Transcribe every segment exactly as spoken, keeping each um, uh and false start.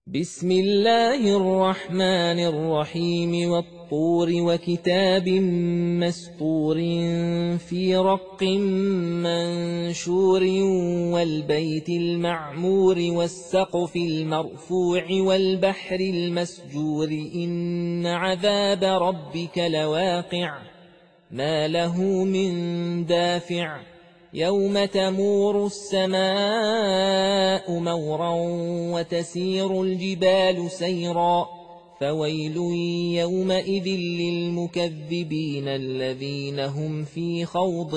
بسم الله الرحمن الرحيم والطور وكتاب مسطور في رق منشور والبيت المعمور والسقف المرفوع والبحر المسجور إن عذاب ربك لواقع ما له من دافع يوم تمور السماء مورا وتسير الجبال سيرا فويل يومئذ للمكذبين الذين هم في خوض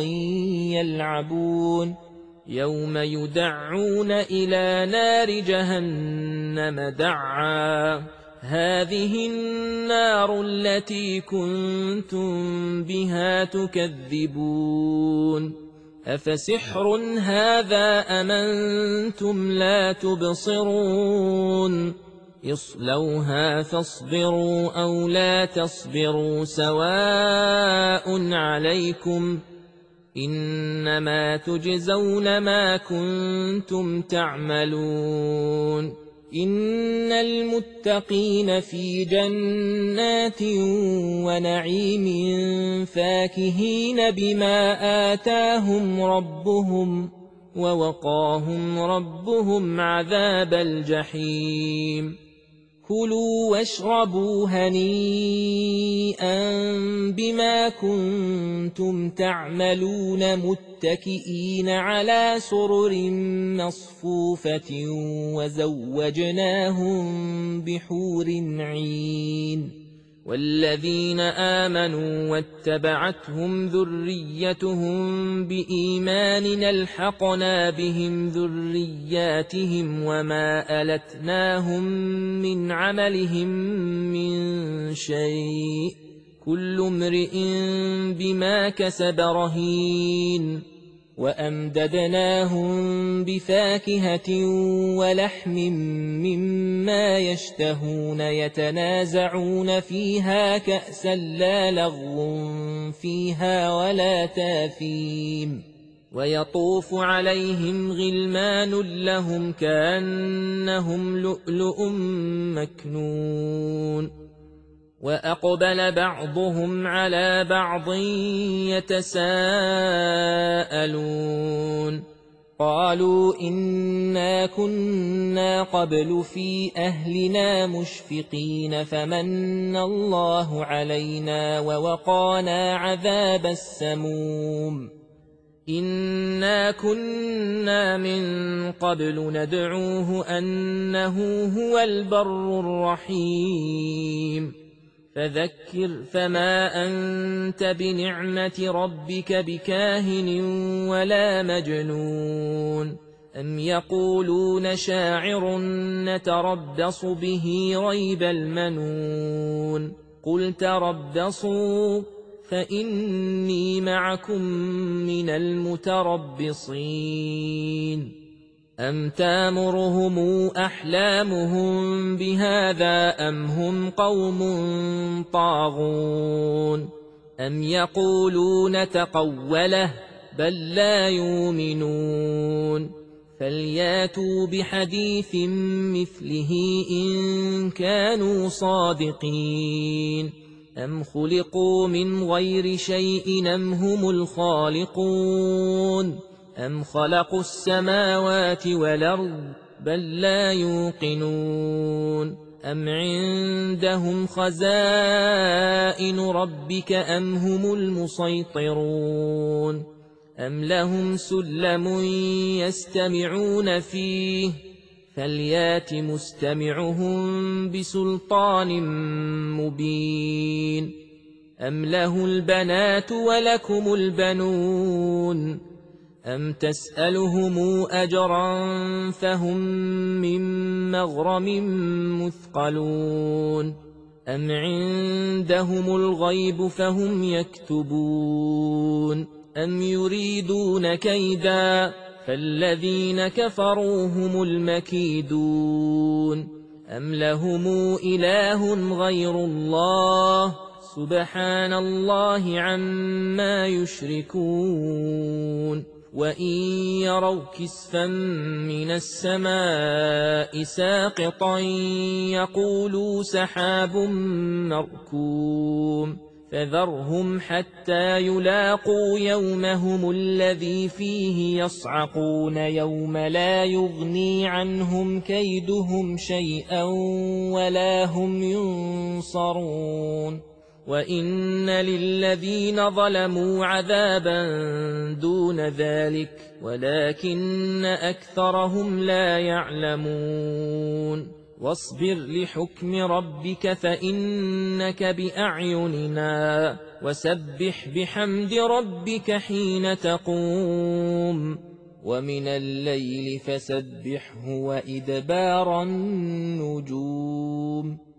يلعبون يوم يدعون إلى نار جهنم دعا هذه النار التي كنتم بها تكذبون أفسحر هذا أم أنتم لا تبصرون اصلوها فاصبروا أو لا تصبروا سواء عليكم إنما تجزون ما كنتم تعملون إن المتقين في جنات ونعيم فاكهين بما آتاهم ربهم ووقاهم ربهم عذاب الجحيم كلوا واشربوا هنيئا بما كنتم تعملون متكئين على سرر مصفوفة وزوجناهم بحور عين والذين آمنوا واتبعتهم ذريتهم بإيمان ألحقنا بهم ذرياتهم وما ألتناهم من عملهم من شيء كل امرئ بما كسب رهين وأمددناهم بفاكهة ولحم مما يشتهون يتنازعون فيها كأسا لا لغو فيها ولا تاثيم ويطوف عليهم غلمان لهم كأنهم لؤلؤ مكنون وأقبل بعضهم على بعض يتساءلون قالوا إنا كنا قبل في أهلنا مشفقين فمن الله علينا ووقانا عذاب السموم إنا كنا من قبل ندعوه أنه هو البر الرحيم فذكر فما أنت بنعمة ربك بكاهن ولا مجنون أم يقولون شاعر نتربص به ريب المنون قل تربصوا فإني معكم من المتربصين أم تامرهم أحلامهم بهذا أم هم قوم طاغون أم يقولون تقوله بل لا يؤمنون فلياتوا بحديث مثله إن كانوا صادقين أم خلقوا من غير شيء أم هم الخالقون أم خلقوا السماوات والأرض بل لا يوقنون أم عندهم خزائن ربك أم هم المسيطرون أم لهم سلم يستمعون فيه فليات مستمعهم بسلطان مبين أم له البنات ولكم البنون أم تسألهم أجرا فهم من مغرم مثقلون أم عندهم الغيب فهم يكتبون أم يريدون كيدا فالذين كفروا هم المكيدون أم لهم إله غير الله سبحان الله عما يشركون وإن يروا كسفا من السماء ساقطا يقولوا سحاب مركوم فذرهم حتى يلاقوا يومهم الذي فيه يصعقون يوم لا يغني عنهم كيدهم شيئا ولا هم ينصرون وإن للذين ظلموا عذابا دون ذلك ولكن أكثرهم لا يعلمون واصبر لحكم ربك فإنك بأعيننا وسبح بحمد ربك حين تقوم ومن الليل فسبحه وإدبار النجوم